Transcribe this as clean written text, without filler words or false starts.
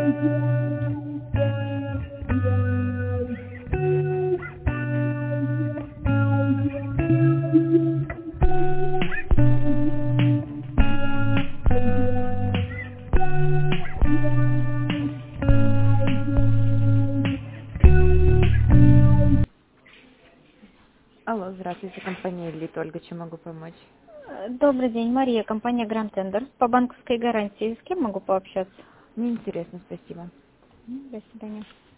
Алло, здравствуйте, компания «Элит». Ольга, чем могу помочь? Добрый день, Мария, компания Grand Tender. По банковской гарантии с кем могу пообщаться? Неинтересно, спасибо. До свидания.